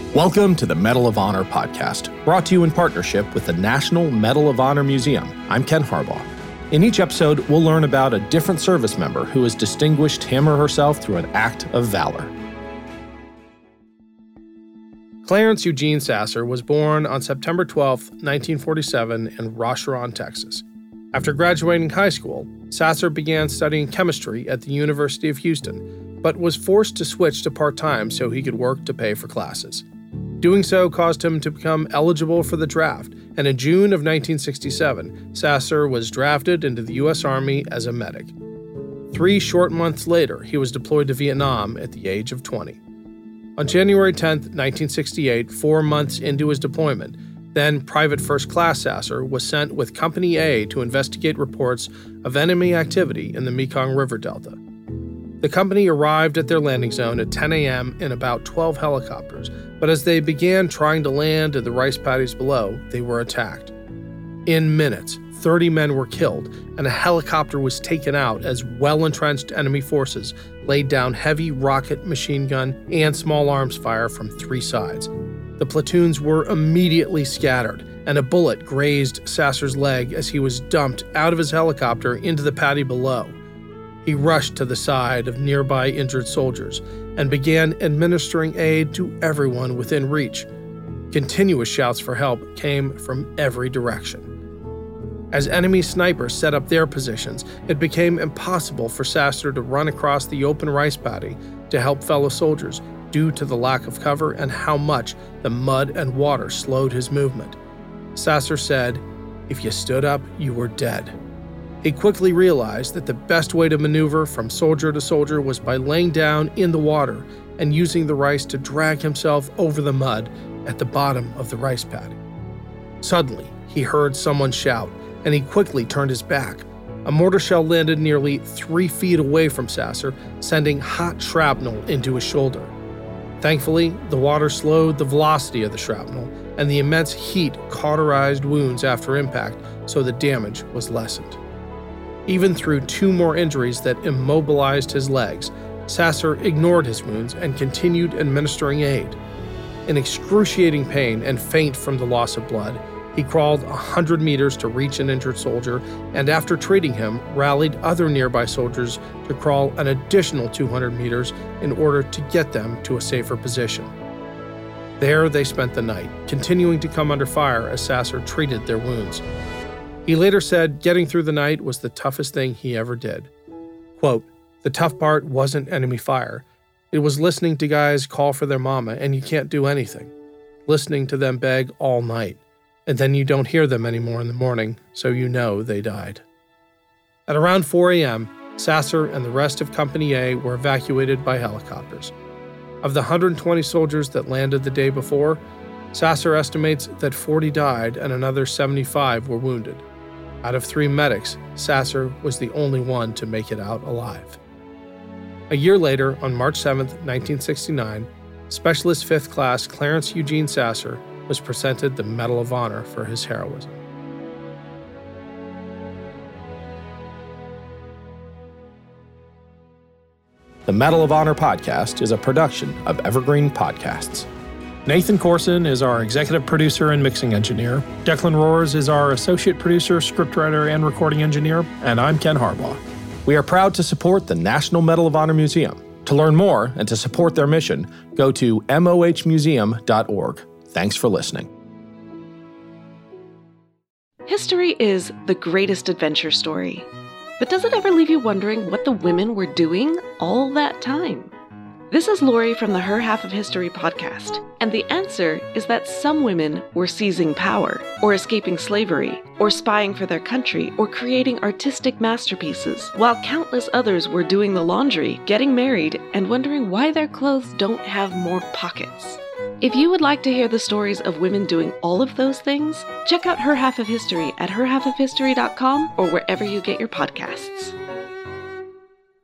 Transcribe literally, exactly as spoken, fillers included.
Welcome to the Medal of Honor podcast, brought to you in partnership with the National Medal of Honor Museum. I'm Ken Harbaugh. In each episode, we'll learn about a different service member who has distinguished him or herself through an act of valor. Clarence Eugene Sasser was born on September twelfth, nineteen forty-seven in Rocheron, Texas. After graduating high school, Sasser began studying chemistry at the University of Houston, but was forced to switch to part-time so he could work to pay for classes. Doing so caused him to become eligible for the draft, and in June of nineteen sixty-seven, Sasser was drafted into the U S Army as a medic. Three short months later, he was deployed to Vietnam at the age of twenty. On January tenth, nineteen sixty-eight, four months into his deployment, then Private First Class Sasser was sent with Company A to investigate reports of enemy activity in the Mekong River Delta. The company arrived at their landing zone at ten a.m. in about twelve helicopters, but as they began trying to land in the rice paddies below, they were attacked. In minutes, thirty men were killed, and a helicopter was taken out as well-entrenched enemy forces laid down heavy rocket, machine gun, and small arms fire from three sides. The platoons were immediately scattered, and a bullet grazed Sasser's leg as he was dumped out of his helicopter into the paddy below. He rushed to the side of nearby injured soldiers and began administering aid to everyone within reach. Continuous shouts for help came from every direction. As enemy snipers set up their positions, it became impossible for Sasser to run across the open rice paddy to help fellow soldiers due to the lack of cover and how much the mud and water slowed his movement. Sasser said, "If you stood up, you were dead." He quickly realized that the best way to maneuver from soldier to soldier was by laying down in the water and using the rice to drag himself over the mud at the bottom of the rice paddy. Suddenly, he heard someone shout, and he quickly turned his back. A mortar shell landed nearly three feet away from Sasser, sending hot shrapnel into his shoulder. Thankfully, the water slowed the velocity of the shrapnel, and the immense heat cauterized wounds after impact, so the damage was lessened. Even through two more injuries that immobilized his legs, Sasser ignored his wounds and continued administering aid. In excruciating pain and faint from the loss of blood, he crawled one hundred meters to reach an injured soldier, and after treating him, rallied other nearby soldiers to crawl an additional two hundred meters in order to get them to a safer position. There they spent the night, continuing to come under fire as Sasser treated their wounds. He later said getting through the night was the toughest thing he ever did. Quote, "The tough part wasn't enemy fire. It was listening to guys call for their mama and you can't do anything. Listening to them beg all night. And then you don't hear them anymore in the morning, so you know they died." At around four a.m., Sasser and the rest of Company A were evacuated by helicopters. Of the one hundred twenty soldiers that landed the day before, Sasser estimates that forty died and another seventy-five were wounded. Out of three medics, Sasser was the only one to make it out alive. A year later, on March seventh, nineteen sixty-nine, Specialist Fifth Class Clarence Eugene Sasser was presented the Medal of Honor for his heroism. The Medal of Honor podcast is a production of Evergreen Podcasts. Nathan Corson is our executive producer and mixing engineer. Declan Roars is our associate producer, scriptwriter, and recording engineer. And I'm Ken Harbaugh. We are proud to support the National Medal of Honor Museum. To learn more and to support their mission, go to m o h museum dot org. Thanks for listening. History is the greatest adventure story. But does it ever leave you wondering what the women were doing all that time? This is Lori from the Her Half of History podcast, and the answer is that some women were seizing power, or escaping slavery, or spying for their country, or creating artistic masterpieces, while countless others were doing the laundry, getting married, and wondering why their clothes don't have more pockets. If you would like to hear the stories of women doing all of those things, check out Her Half of History at her half of history dot com or wherever you get your podcasts.